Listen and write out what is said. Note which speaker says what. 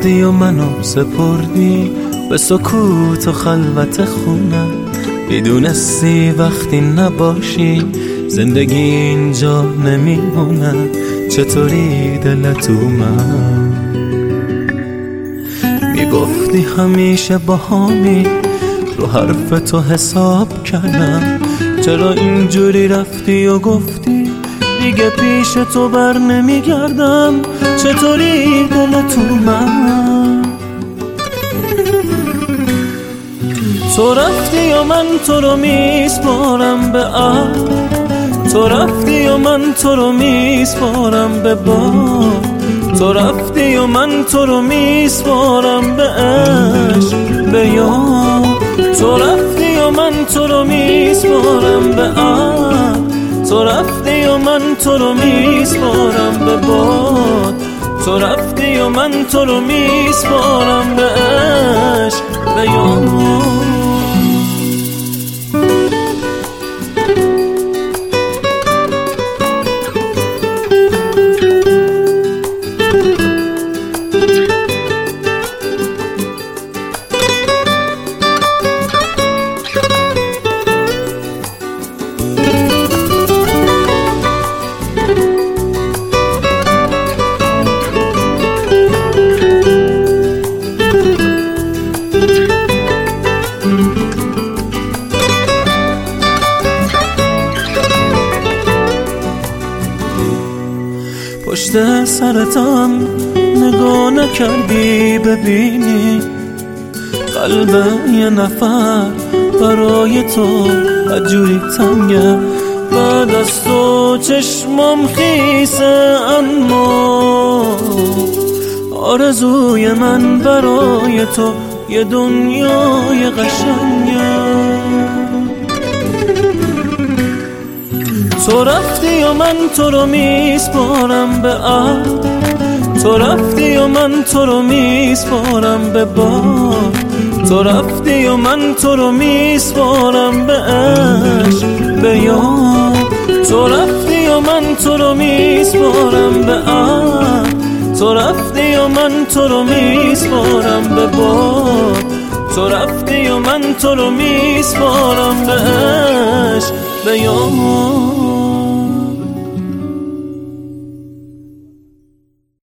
Speaker 1: رفتی و منو سپردی به سکوت و خلوت خونم، میدونستی وقتی نباشی زندگی اینجا نمیمونه. چطوری دلت اومد؟ میگفتی همیشه باهامی، رو حرف تو حساب کردم. چرا اینجوری رفتی و گفتی دیگه پیش تو بر نمیگردم؟ چطوری دلت اومد؟ تو رفتی و من تو رو میسپارم به عهد، تو رفتی و من تو رو میسپارم به باد، تو رفتی و من تو رو میسپارم به عشق به یاد، تو رفتی و من تو رو میسپارم به عهد، تو رفتی و من تو رو میسپارم به باد، تو رفتی و من تو رو میسپارم به عشق به یاد. پشت سرتم نگاه نکردی ببینی قلب یه نفر برای تو عجوری تنگه. بعد از تو چشمم خیسه اما آرزوی من برای تو یه دنیای قشنگه. تو رفتی و من تو رو میسپارم به عهد، تو رفتی و من تو رو میسپارم به باد، تو رفتی و من تو رو میسپارم به عشق به یاد، تو رفتی و من تو رو میسپارم به عهد، تو رفتی و من تو رو میسپارم به باد، تو رفتی و من تو رو میسپارم به عشق به یاد.